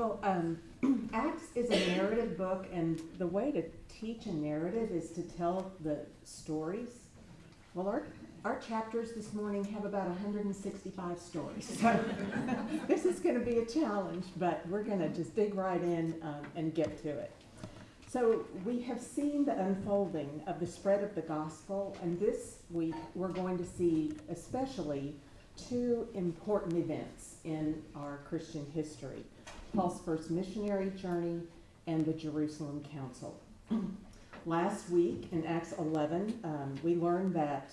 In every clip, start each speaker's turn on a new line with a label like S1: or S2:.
S1: Well, Acts is a narrative book, and the way to teach a narrative is to tell the stories. Well, our chapters this morning have about 165 stories, so this is going to be a challenge, but we're going to just dig right in and get to it. So we have seen the unfolding of the spread of the gospel, and this week we're going to see especially two important events in our Christian history: Paul's first missionary journey and the Jerusalem Council. Last week in Acts 11, we learned that,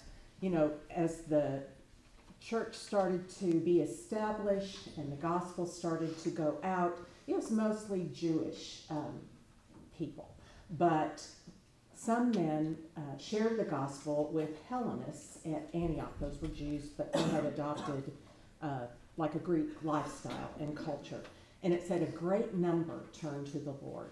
S1: as the church started to be established and the gospel started to go out, it was mostly Jewish people. But some men shared the gospel with Hellenists at Antioch. Those were Jews, but they had adopted like a Greek lifestyle and culture. And it said a great number turned to the Lord.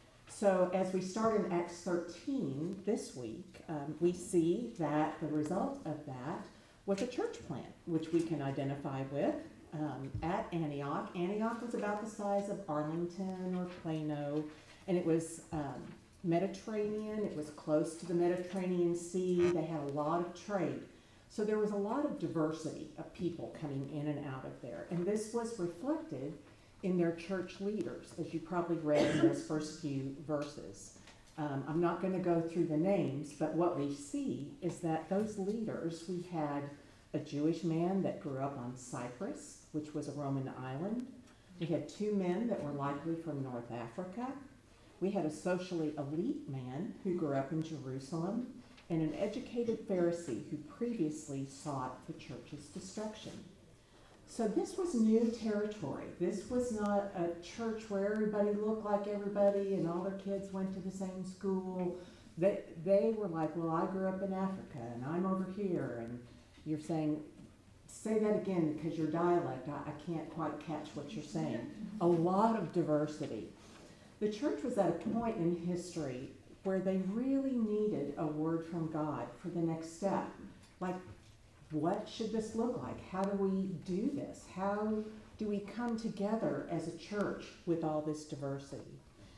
S1: So as we start in Acts 13 this week, we see that the result of that was a church plant, which we can identify with at Antioch. Antioch was about the size of Arlington or Plano, and it was Mediterranean. It was close to the Mediterranean Sea. They had a lot of trade. So there was a lot of diversity of people coming in and out of there. And this was reflected in their church leaders, as you probably read in those first few verses. I'm not going to go through the names, but what we see is that those leaders, we had a Jewish man that grew up on Cyprus, which was a Roman island. We had two men that were likely from North Africa. We had a socially elite man who grew up in Jerusalem, and an educated Pharisee who previously sought the church's destruction. So this was new territory. This was not a church where everybody looked like everybody and all their kids went to the same school. They were like, well, I grew up in Africa and I'm over here. And you're saying, say that again because your dialect, I can't quite catch what you're saying. A lot of diversity. The church was at a point in history where they really needed a word from God for the next step. Like, what should this look like? How do we do this? How do we come together as a church with all this diversity?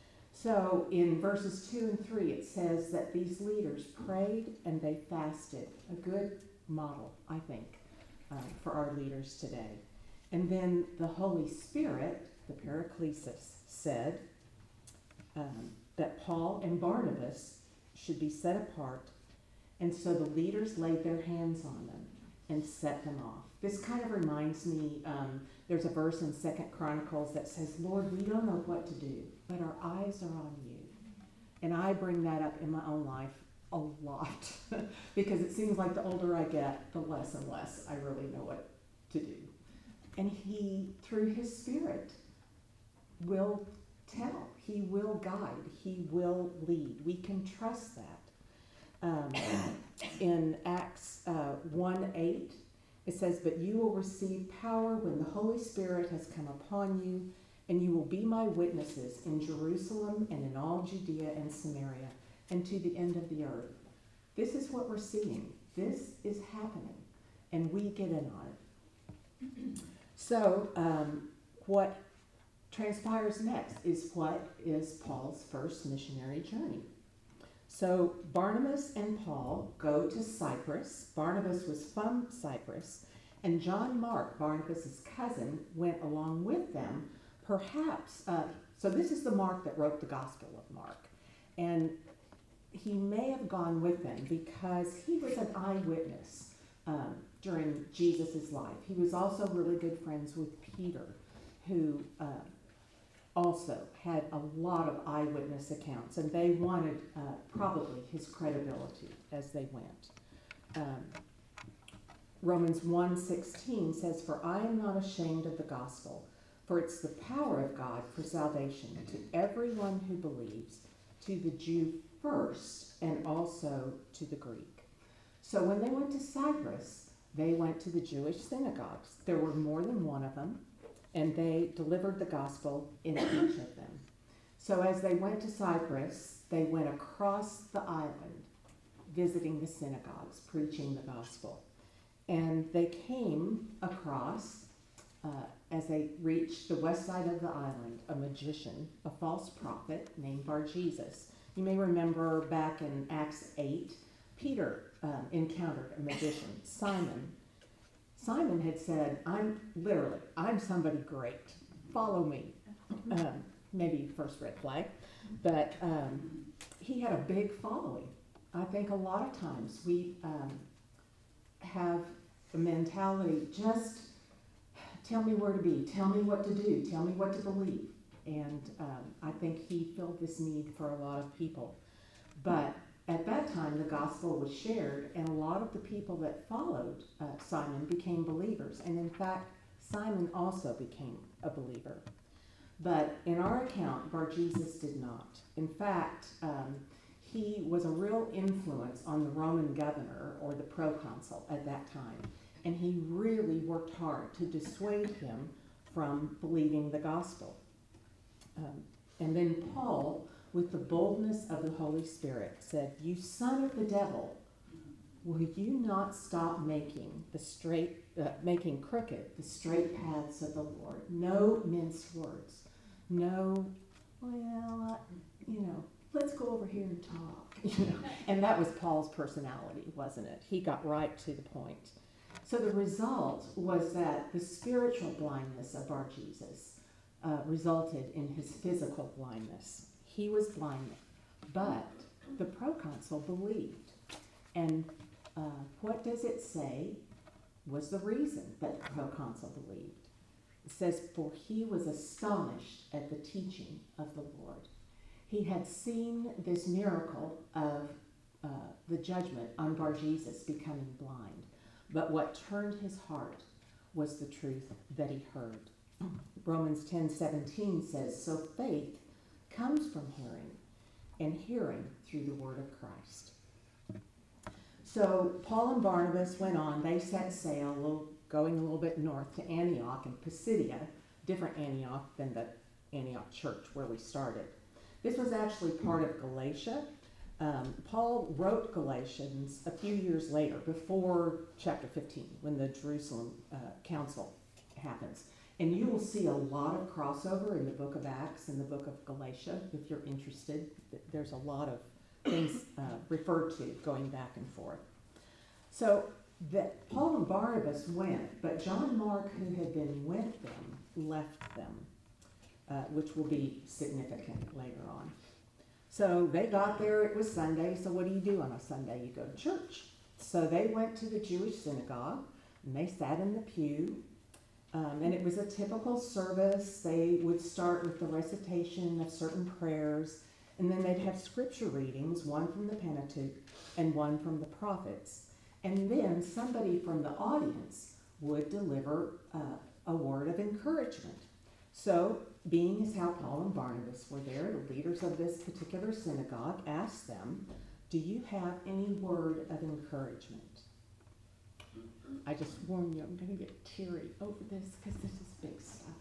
S1: So in verses 2 and 3, it says that these leaders prayed and they fasted. A good model, I think, for our leaders today. And then the Holy Spirit, the Paraclesis, said that Paul and Barnabas should be set apart. And so the leaders laid their hands on them and set them off. This kind of reminds me, there's a verse in 2 Chronicles that says, Lord, we don't know what to do, but our eyes are on you. And I bring that up in my own life a lot because it seems like the older I get, the less and less I really know what to do. And he, through his Spirit, will tell. He will guide. He will lead. We can trust that. In Acts 1:8, it says, but you will receive power when the Holy Spirit has come upon you, and you will be my witnesses in Jerusalem and in all Judea and Samaria and to the end of the earth. This is what we're seeing. This is happening, and we get in on it. So what transpires next is what is Paul's first missionary journey. So Barnabas and Paul go to Cyprus. Barnabas was from Cyprus, and John Mark, Barnabas' cousin, went along with them. Perhaps, so this is the Mark that wrote the Gospel of Mark, and he may have gone with them because he was an eyewitness during Jesus' life. He was also really good friends with Peter, who also had a lot of eyewitness accounts, and they wanted probably his credibility as they went. Romans 1:16 says, for I am not ashamed of the gospel, for it's the power of God for salvation to everyone who believes, to the Jew first, and also to the Greek. So when they went to Cyprus, they went to the Jewish synagogues. There were more than one of them, and they delivered the gospel in each of them. So as they went to Cyprus, they went across the island, visiting the synagogues, preaching the gospel. And they came across as they reached the west side of the island, a magician, a false prophet named Bar-Jesus. You may remember back in Acts 8, Peter encountered a magician, Simon. Simon had said, I'm somebody great. Follow me. Maybe first red flag. But he had a big following. I think a lot of times we have a mentality, just tell me where to be, tell me what to do, tell me what to believe. And I think he filled this need for a lot of people. But at that time, the gospel was shared, and a lot of the people that followed Simon became believers. And in fact, Simon also became a believer. But in our account, Bar-Jesus did not. In fact, he was a real influence on the Roman governor or the proconsul at that time. And he really worked hard to dissuade him from believing the gospel. And then Paul, with the boldness of the Holy Spirit, said, "You son of the devil, will you not stop making crooked the straight paths of the Lord? No minced words. No, let's go over here and talk." And that was Paul's personality, wasn't it? He got right to the point. So the result was that the spiritual blindness of Bar-Jesus resulted in his physical blindness. He was blind, but the proconsul believed. And what does it say was the reason that the proconsul believed? It says, "For he was astonished at the teaching of the Lord." He had seen this miracle of the judgment on Bar-Jesus becoming blind. But what turned his heart was the truth that he heard. Romans 10:17 says, "So faith comes from hearing, and hearing through the word of Christ." So Paul and Barnabas went on. They set sail, going a little bit north to Antioch and Pisidia, different Antioch than the Antioch church where we started. This was actually part of Galatia. Paul wrote Galatians a few years later, before chapter 15, when the Jerusalem Council happens. And you will see a lot of crossover in the book of Acts and the book of Galatia, if you're interested. There's a lot of things referred to going back and forth. So that Paul and Barnabas went, but John Mark, who had been with them, left them, which will be significant later on. So they got there, it was Sunday, so what do you do on a Sunday? You go to church. So they went to the Jewish synagogue, and they sat in the pew, and it was a typical service. They would start with the recitation of certain prayers, and then they'd have scripture readings, one from the Pentateuch and one from the prophets. And then somebody from the audience would deliver a word of encouragement. So, being as how Paul and Barnabas were there, the leaders of this particular synagogue asked them, "Do you have any word of encouragement?" I just warn you, I'm going to get teary over this because this is big stuff.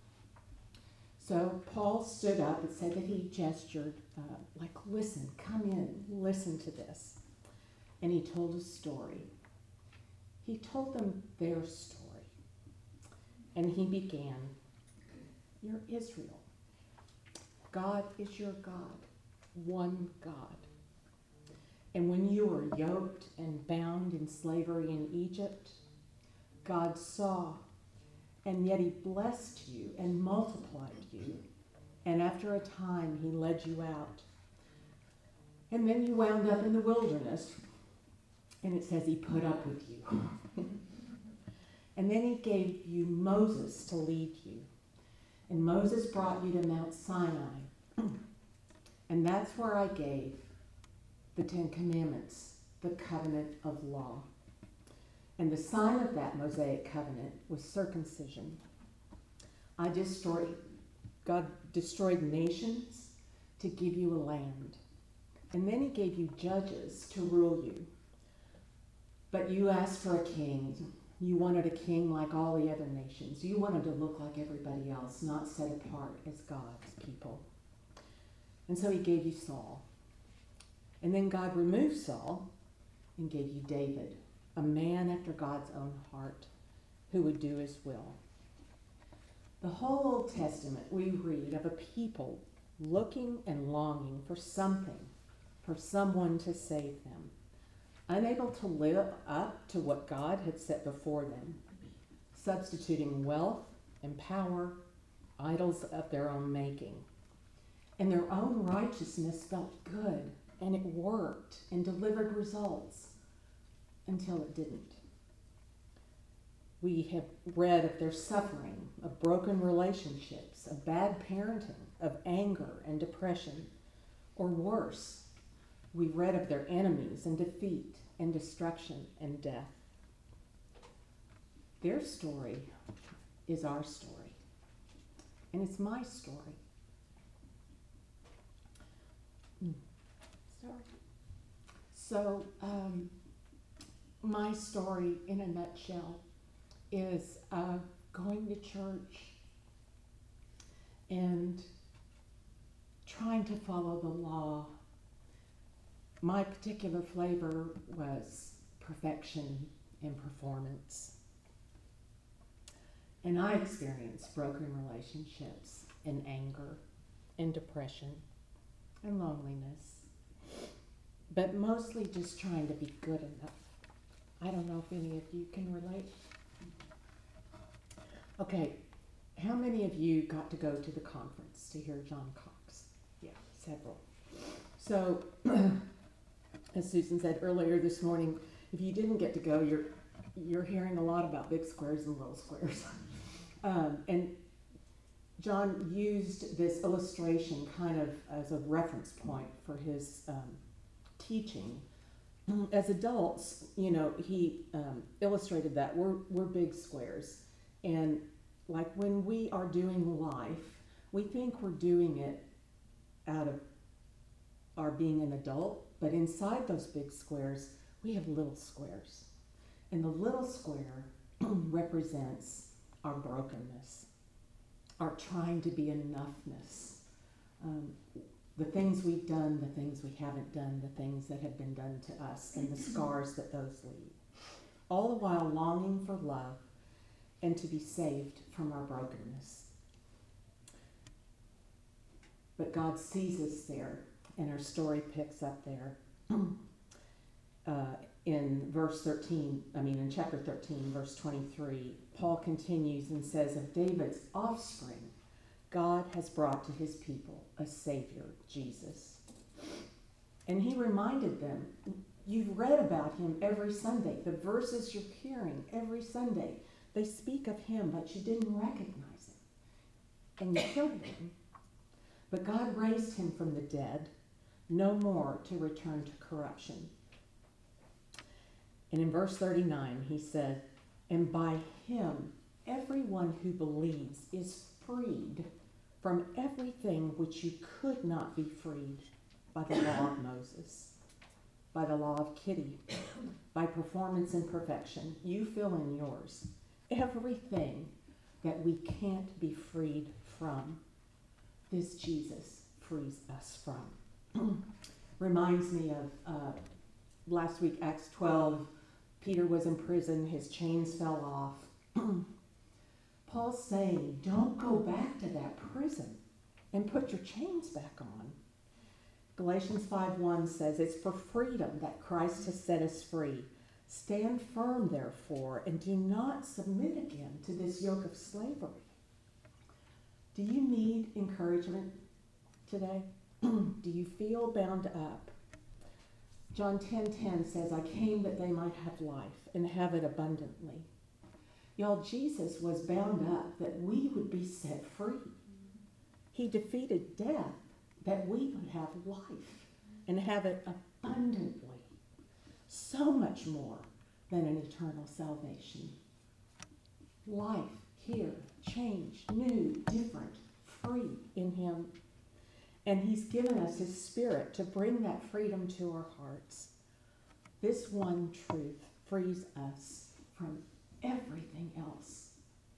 S1: So Paul stood up and said that he gestured, listen, come in, listen to this. And he told a story. He told them their story. And he began, "You're Israel. God is your God, one God. And when you were yoked and bound in slavery in Egypt, God saw, and yet he blessed you and multiplied you. And after a time, he led you out. And then you wound up in the wilderness, and it says he put up with you. And then he gave you Moses to lead you. And Moses brought you to Mount Sinai. And that's where I gave the 10 Commandments, the covenant of law. And the sign of that Mosaic covenant was circumcision. God destroyed nations to give you a land. And then he gave you judges to rule you. But you asked for a king. You wanted a king like all the other nations. You wanted to look like everybody else, not set apart as God's people. And so he gave you Saul. And then God removed Saul and gave you David, a man after God's own heart who would do his will. The whole Old Testament we read of a people looking and longing for something, for someone to save them, unable to live up to what God had set before them, substituting wealth and power, idols of their own making. And their own righteousness felt good, and it worked and delivered results until it didn't. We have read of their suffering, of broken relationships, of bad parenting, of anger and depression, or worse, we read of their enemies and defeat and destruction and death. Their story is our story, and it's my story. So, my story in a nutshell is going to church and trying to follow the law. My particular flavor was perfection and performance. And I experienced broken relationships and anger and depression and loneliness, but mostly just trying to be good enough. I don't know if any of you can relate. Okay, how many of you got to go to the conference to hear John Cox? Yeah, several. So, as Susan said earlier this morning, if you didn't get to go, you're hearing a lot about big squares and little squares. And John used this illustration kind of as a reference point for his teaching. As adults, you know, he illustrated that we're big squares. And like when we are doing life, we think we're doing it out of our being an adult, but inside those big squares, we have little squares. And the little square represents our brokenness, our trying to be enoughness, the things we've done, the things we haven't done, the things that have been done to us, and the scars that those leave. All the while longing for love and to be saved from our brokenness. But God sees us there, and our story picks up there. In chapter 13, verse 23, Paul continues and says, of David's offspring, God has brought to his people a Savior, Jesus. And he reminded them, you've read about him every Sunday. The verses you're hearing every Sunday, they speak of him, but you didn't recognize him. And you killed him. But God raised him from the dead, no more to return to corruption. And in verse 39, he said, and by him, everyone who believes is freed from everything which you could not be freed by the law of Moses, by the law of Kitty, by performance and perfection. You fill in yours. Everything that we can't be freed from, this Jesus frees us from. Reminds me of last week, Acts 12. Peter was in prison. His chains fell off. Paul's saying, don't go back to that prison and put your chains back on. Galatians 5:1 says, it's for freedom that Christ has set us free. Stand firm, therefore, and do not submit again to this yoke of slavery. Do you need encouragement today? Do you feel bound up? John 10:10 says, I came that they might have life and have it abundantly. Y'all, Jesus was bound up that we would be set free. He defeated death that we would have life and have it abundantly. So much more than an eternal salvation. Life here, change, new, different, free in him. And he's given us his Spirit to bring that freedom to our hearts. This one truth frees us from everything else.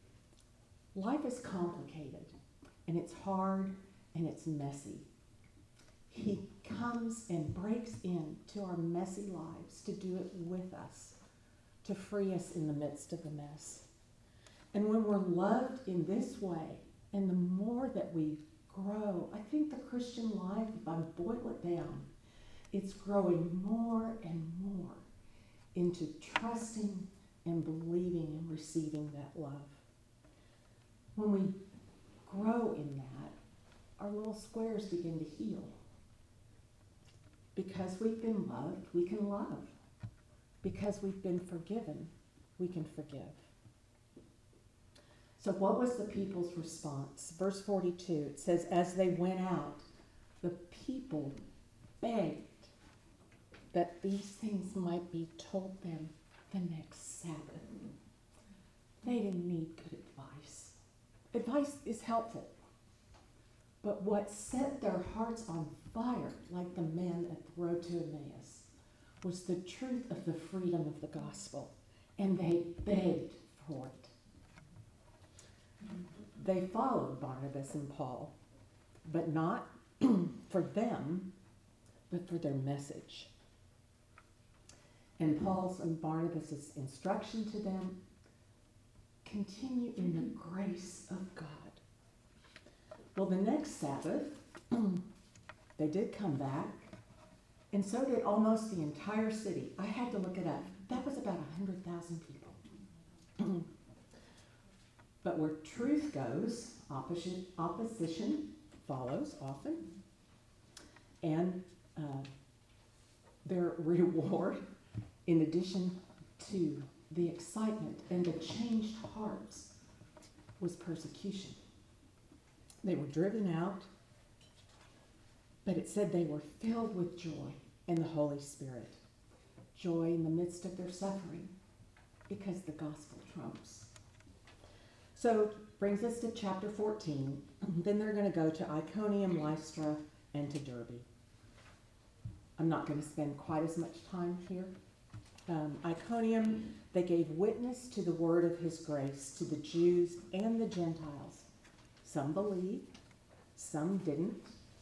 S1: Life is complicated, and it's hard, and it's messy. He comes and breaks into our messy lives to do it with us, to free us in the midst of the mess. And when we're loved in this way, and the more that we grow, I think the Christian life, if I boil it down, it's growing more and more into trusting and believing and receiving that love. When we grow in that, our little squares begin to heal. Because we've been loved, we can love. Because we've been forgiven, we can forgive. So what was the people's response? Verse 42, it says, as they went out, the people begged that these things might be told them the next Sabbath. They didn't need good advice. Advice is helpful. But what set their hearts on fire, like the men at the road to Emmaus, was the truth of the freedom of the gospel. And they begged for it. They followed Barnabas and Paul, but not for them, but for their message. And Paul's and Barnabas' instruction to them, continue in the grace of God. Well, the next Sabbath, they did come back, and so did almost the entire city. I had to look it up. That was about 100,000 people. But where truth goes, opposition follows often. And their reward, in addition to the excitement and the changed hearts, was persecution. They were driven out, but it said they were filled with joy in the Holy Spirit. Joy in the midst of their suffering, because the gospel trumps. So, brings us to chapter 14. Then they're going to go to Iconium, Lystra, and to Derbe. I'm not going to spend quite as much time here. Iconium, they gave witness to the word of his grace to the Jews and the Gentiles. Some believed, some didn't.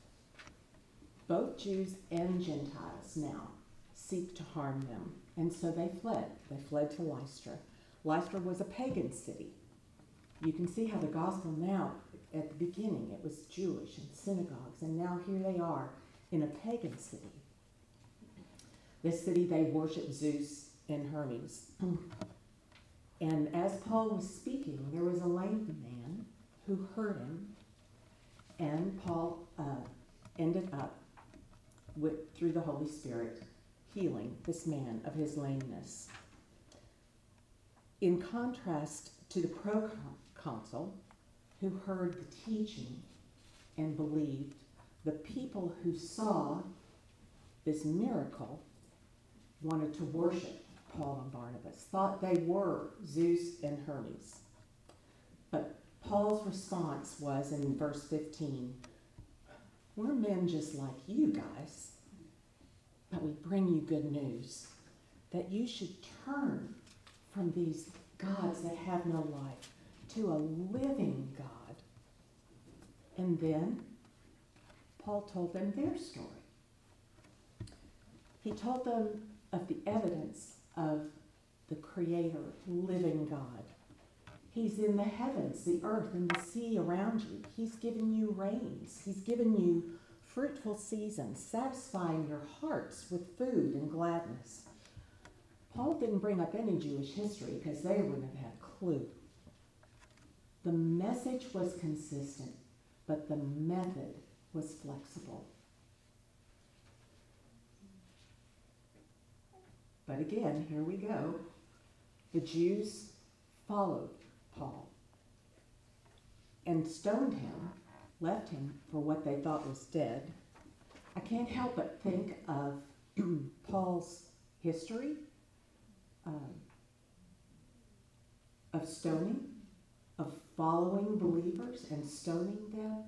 S1: Both Jews and Gentiles now seek to harm them. And so they fled. They fled to Lystra. Lystra was a pagan city. You can see how the gospel now, at the beginning, it was Jewish and synagogues, and now here they are in a pagan city. This city, they worship Zeus and Hermes. And as Paul was speaking, there was a lame man who heard him, and Paul ended up, through the Holy Spirit, healing this man of his lameness. In contrast to the proconsul, who heard the teaching and believed, the people who saw this miracle wanted to worship Paul and Barnabas, thought they were Zeus and Hermes. But Paul's response was in verse 15, we're men just like you guys, but we bring you good news, that you should turn from these gods that have no life to a living God. And then Paul told them their story. He told them of the evidence of the Creator, living God. He's in the heavens, the earth, and the sea around you. He's given you rains. He's given you fruitful seasons, satisfying your hearts with food and gladness. Paul didn't bring up any Jewish history because they wouldn't have had a clue. The message was consistent, but the method was flexible. But again, here we go. The Jews followed Paul and stoned him, left him for what they thought was dead. I can't help but think of Paul's history of stoning, of following believers and stoning them.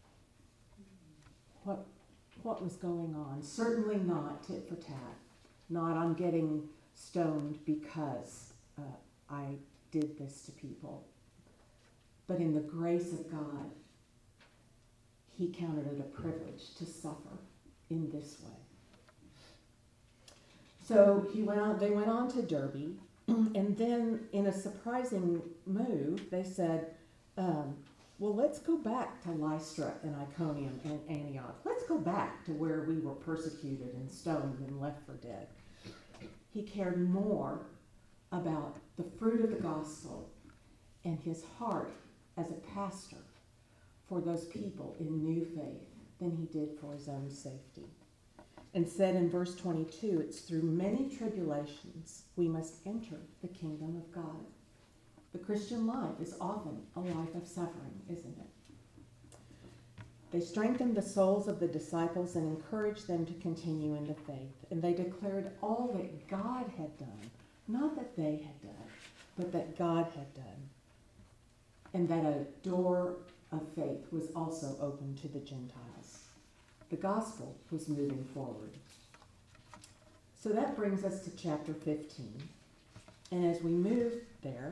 S1: What was going on? Certainly not tit for tat. Not I'm getting stoned because I did this to people. But in the grace of God, he counted it a privilege to suffer in this way. So they went on to Derbe, And then, in a surprising move, they said, well, let's go back to Lystra and Iconium and Antioch. Let's go back to where we were persecuted and stoned and left for dead. He cared more about the fruit of the gospel and his heart as a pastor for those people in new faith than he did for his own safety. And said in verse 22, it's through many tribulations we must enter the kingdom of God. The Christian life is often a life of suffering, isn't it? They strengthened the souls of the disciples and encouraged them to continue in the faith. And they declared all that God had done, not that they had done, but that God had done. And that a door of faith was also open to the Gentiles. The gospel was moving forward. So that brings us to chapter 15. And as we move there,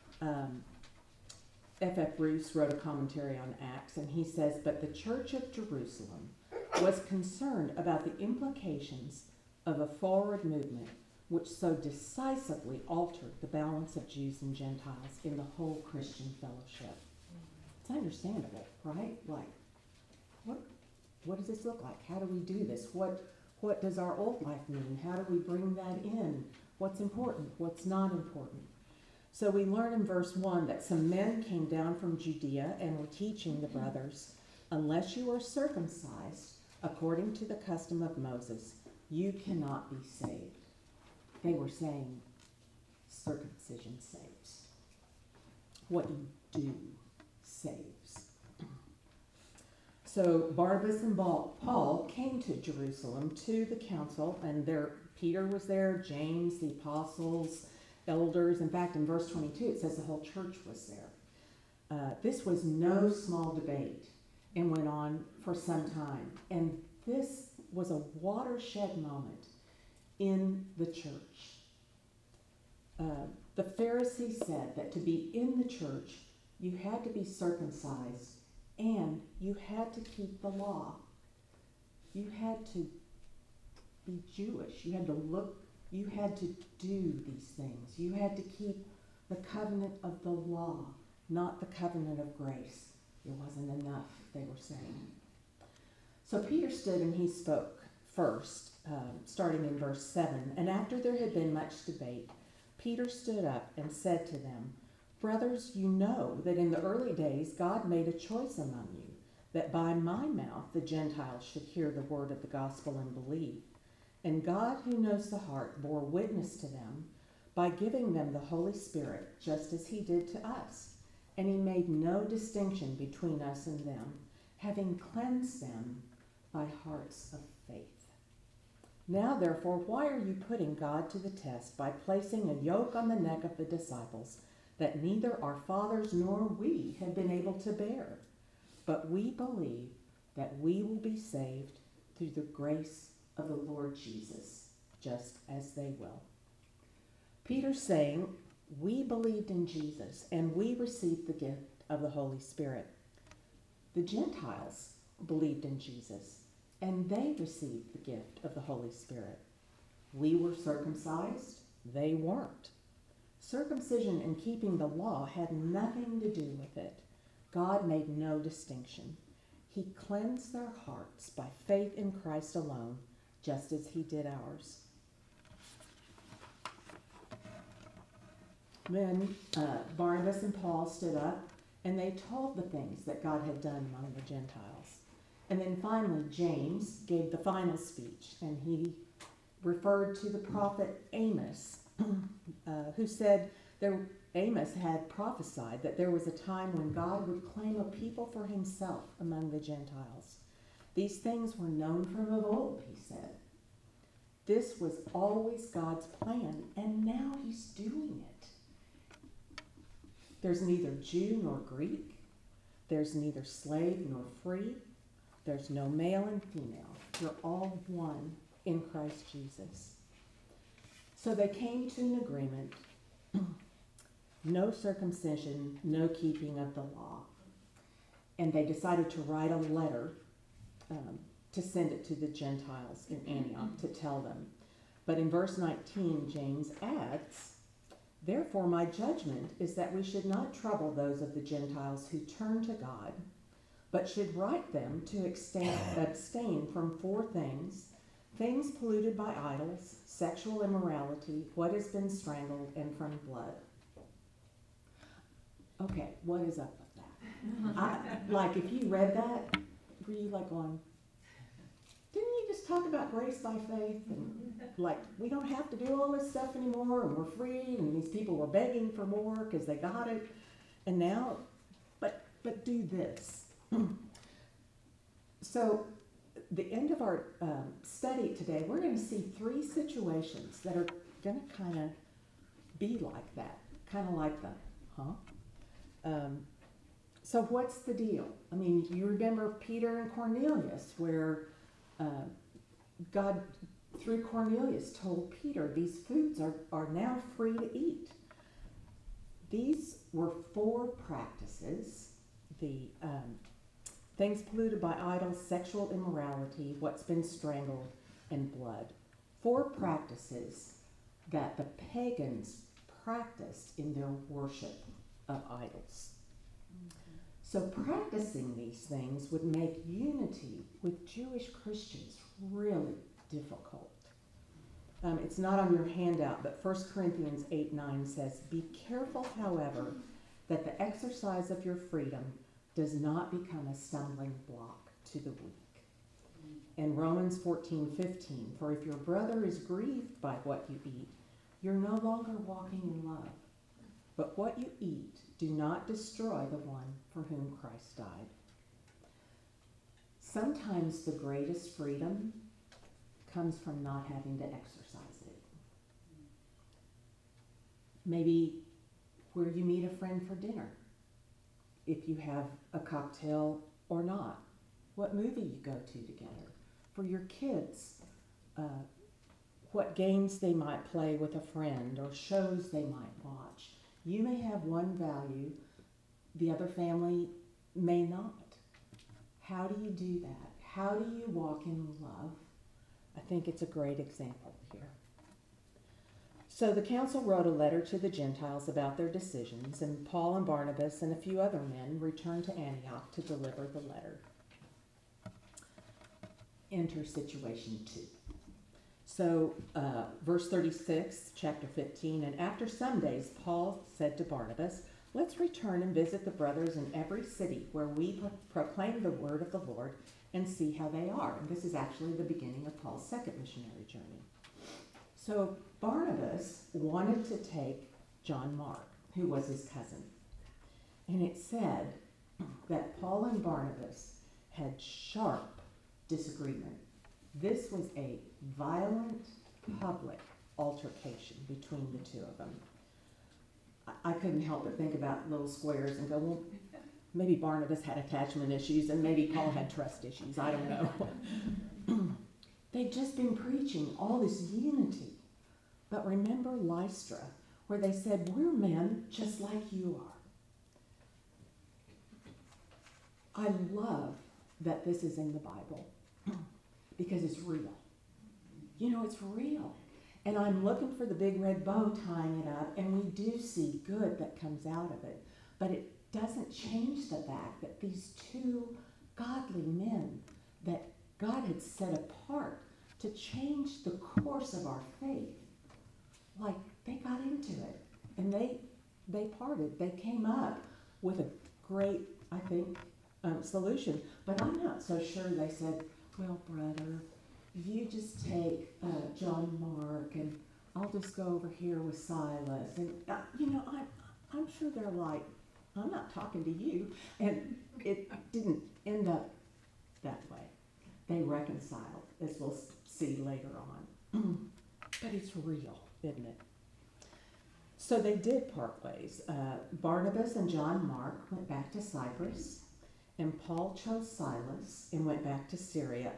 S1: F.F. Bruce wrote a commentary on Acts, and he says, but the church of Jerusalem was concerned about the implications of a forward movement which so decisively altered the balance of Jews and Gentiles in the whole Christian fellowship. It's understandable, right? Like, what does this look like? How do we do this? What does our old life mean? How do we bring that in? What's important? What's not important? So we learn in verse 1 that some men came down from Judea and were teaching the brothers, unless you are circumcised according to the custom of Moses, you cannot be saved. They were saying circumcision saves. What you do saves. So Barnabas and Paul came to Jerusalem to the council, and Peter was there, James, the apostles, elders. In fact, in verse 22, it says the whole church was there. This was no small debate and went on for some time. And this was a watershed moment in the church. The Pharisees said that to be in the church, you had to be circumcised and you had to keep the law. You had to be Jewish. You had to look, you had to do these things. You had to keep the covenant of the law, not the covenant of grace. It wasn't enough, they were saying. So Peter stood and he spoke first, starting in verse 7. And after there had been much debate, Peter stood up and said to them, brothers, you know that in the early days God made a choice among you, that by my mouth the Gentiles should hear the word of the gospel and believe. And God, who knows the heart, bore witness to them by giving them the Holy Spirit, just as he did to us. And he made no distinction between us and them, having cleansed them by hearts of faith. Now, therefore, why are you putting God to the test by placing a yoke on the neck of the disciples that neither our fathers nor we have been able to bear? But we believe that we will be saved through the grace of the Lord Jesus, just as they will. Peter's saying, we believed in Jesus and we received the gift of the Holy Spirit. The Gentiles believed in Jesus and they received the gift of the Holy Spirit. We were circumcised, they weren't. Circumcision and keeping the law had nothing to do with it. God made no distinction. He cleansed their hearts by faith in Christ alone, just as he did ours. Then Barnabas and Paul stood up and they told the things that God had done among the Gentiles. And then finally James gave the final speech, and he referred to the prophet Amos, who said Amos had prophesied that there was a time when God would claim a people for himself among the Gentiles. These things were known from of old, he said. This was always God's plan, and now he's doing it. There's neither Jew nor Greek. There's neither slave nor free. There's no male and female. You're all one in Christ Jesus. So they came to an agreement. No circumcision, no keeping of the law. And they decided to write a letter to send it to the Gentiles in Antioch to tell them. But in verse 19, James adds, Therefore, my judgment is that we should not trouble those of the Gentiles who turn to God, but should write them to abstain from four things: things polluted by idols, sexual immorality, what has been strangled, and from blood. Okay, what is up with that? Like, if you read that, were you like going, didn't you just talk about grace by faith? And like, we don't have to do all this stuff anymore, and we're free, and these people were begging for more because they got it. And now, but do this. So, the end of our study today, we're going to see three situations that are going to kind of be like that, kind of like the, so what's the deal? I mean, you remember Peter and Cornelius, where God, through Cornelius, told Peter, these foods are now free to eat. These were four practices: the things polluted by idols, sexual immorality, what's been strangled, and blood. Four practices that the pagans practiced in their worship of idols. So practicing these things would make unity with Jewish Christians really difficult. It's not on your handout, but 1 Corinthians 8:9 says, "Be careful, however, that the exercise of your freedom does not become a stumbling block to the weak." And Romans 14:15, "For if your brother is grieved by what you eat, you're no longer walking in love. But what you eat, do not destroy the one for whom Christ died." Sometimes the greatest freedom comes from not having to exercise it. Maybe where you meet a friend for dinner, if you have a cocktail or not, what movie you go to together. For your kids, what games they might play with a friend or shows they might watch. You may have one value, the other family may not. How do you do that? How do you walk in love? I think it's a great example here. So the council wrote a letter to the Gentiles about their decisions, and Paul and Barnabas and a few other men returned to Antioch to deliver the letter. Enter situation 2. So, verse 36, chapter 15, "And after some days, Paul said to Barnabas, 'Let's return and visit the brothers in every city where we proclaim the word of the Lord and see how they are.'" And this is actually the beginning of Paul's second missionary journey. So Barnabas wanted to take John Mark, who was his cousin. And it said that Paul and Barnabas had sharp disagreement. This was a violent public altercation between the two of them. I couldn't help but think about little squares and go, well, maybe Barnabas had attachment issues and maybe Paul had trust issues. I don't know. They'd just been preaching all this unity. But remember Lystra, where they said, "We're men just like you are." I love that this is in the Bible because it's real. You know, it's real. And I'm looking for the big red bow tying it up, and we do see good that comes out of it. But it doesn't change the fact that these two godly men that God had set apart to change the course of our faith, like, they got into it. And they parted. They came up with a great, I think, solution. But I'm not so sure they said, "Well, brother, you just take John Mark, and I'll just go over here with Silas." And, I'm sure they're like, "I'm not talking to you." And it didn't end up that way. They reconciled, as we'll see later on. But it's real, isn't it? So they did part ways. Barnabas and John Mark went back to Cyprus, and Paul chose Silas and went back to Syria.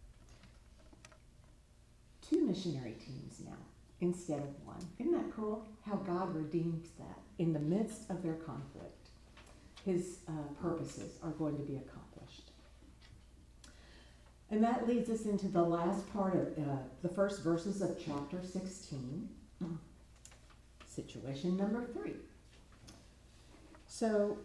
S1: 2 missionary teams now instead of one. Isn't that cool? How God redeems that in the midst of their conflict. His purposes are going to be accomplished. And that leads us into the last part of the first verses of chapter 16. Situation number 3. So,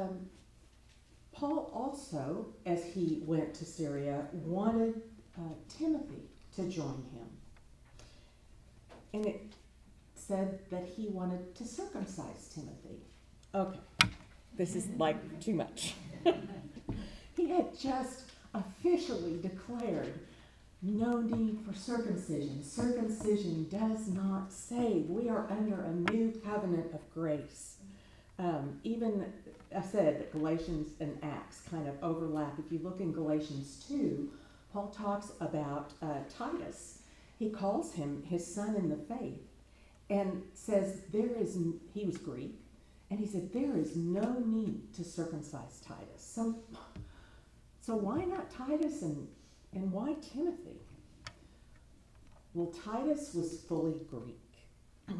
S1: Paul also, as he went to Syria, wanted Timothy to join him. And it said that he wanted to circumcise Timothy. Okay, this is like too much. He had just officially declared no need for circumcision. Circumcision does not save. We are under a new covenant of grace. Even I said that Galatians and Acts kind of overlap. If you look in Galatians 2, Paul talks about Titus. He calls him his son in the faith and says he was Greek, and he said there is no need to circumcise Titus. So why not Titus and why Timothy? Well, Titus was fully Greek.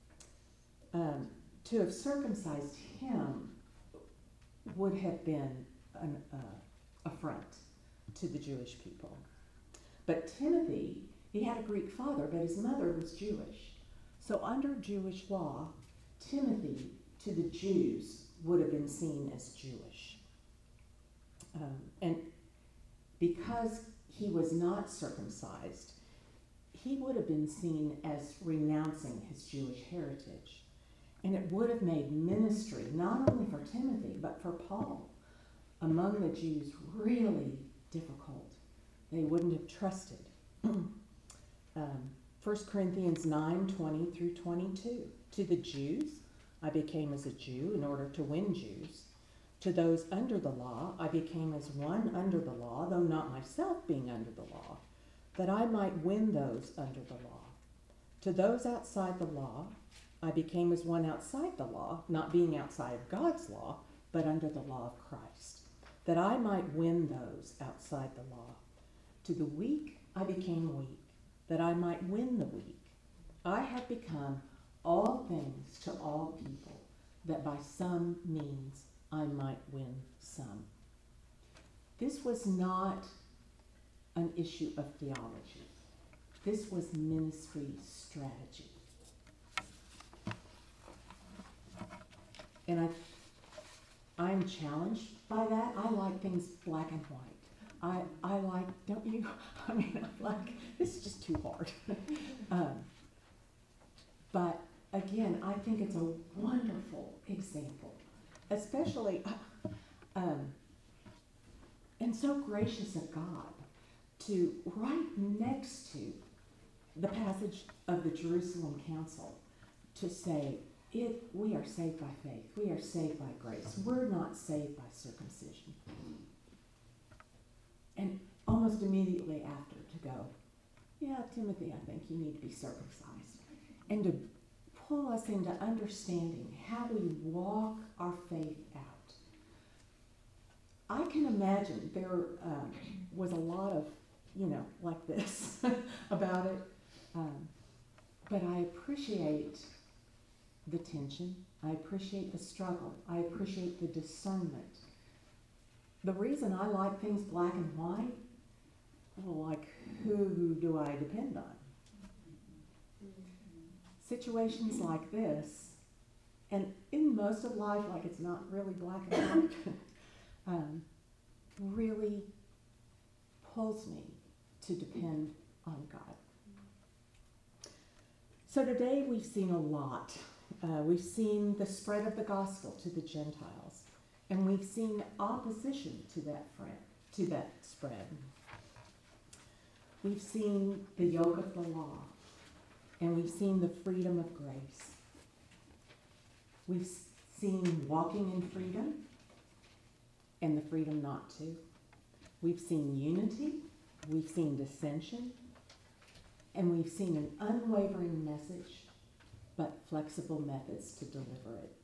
S1: To have circumcised him would have been an affront to the Jewish people. But Timothy, he had a Greek father, but his mother was Jewish. So under Jewish law, Timothy to the Jews would have been seen as Jewish. And because he was not circumcised, he would have been seen as renouncing his Jewish heritage. And it would have made ministry, not only for Timothy, but for Paul, among the Jews really difficult. They wouldn't have trusted. 1 Corinthians 9:20 through 22. To the Jews, I became as a Jew in order to win Jews. To those under the law, I became as one under the law, though not myself being under the law, that I might win those under the law. To those outside the law, I became as one outside the law, not being outside of God's law, but under the law of Christ, that I might win those outside the law. To the weak, I became weak, that I might win the weak. I have become all things to all people, that by some means I might win some. This was not an issue of theology. This was ministry strategy. And I'm challenged by that. I like things black and white. I like, don't you? I mean, I like, this is just too hard. But again, I think it's a wonderful example, especially, and so gracious of God to right next to the passage of the Jerusalem Council to say, we are saved by faith. We are saved by grace. We're not saved by circumcision. And almost immediately after to go, yeah, Timothy, I think you need to be circumcised. And to pull us into understanding how we walk our faith out. I can imagine there was a lot of, like this about it. But I appreciate the tension. I appreciate the struggle. I appreciate the discernment. The reason I like things black and white, well, like who do I depend on? Situations like this, and in most of life, like it's not really black and white, really pulls me to depend on God. So today we've seen a lot. We've seen the spread of the gospel to the Gentiles, and we've seen opposition to that spread. We've seen the yoke of the law, and we've seen the freedom of grace. We've seen walking in freedom and the freedom not to. We've seen unity, we've seen dissension, and we've seen an unwavering message, but flexible methods to deliver it.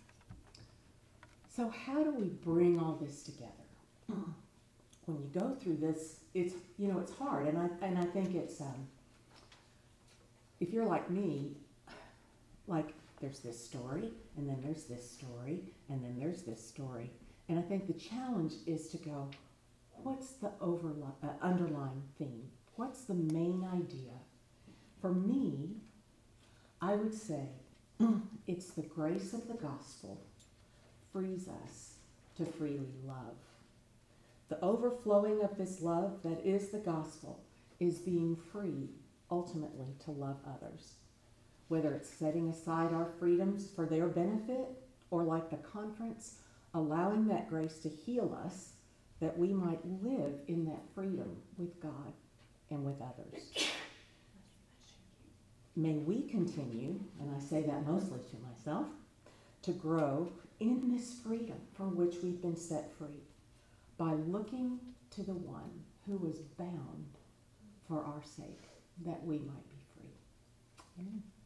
S1: So how do we bring all this together? When you go through this, it's hard, and I think it's if you're like me, like there's this story, and then there's this story, and then there's this story, and I think the challenge is to go, what's the underlying theme? What's the main idea? For me, I would say It's the grace of the gospel frees us to freely love. The overflowing of this love that is the gospel is being free ultimately to love others. Whether it's setting aside our freedoms for their benefit, or like the conference, allowing that grace to heal us that we might live in that freedom with God and with others. May we continue, and I say that mostly to myself, to grow in this freedom for which we've been set free by looking to the one who was bound for our sake that we might be free. Amen.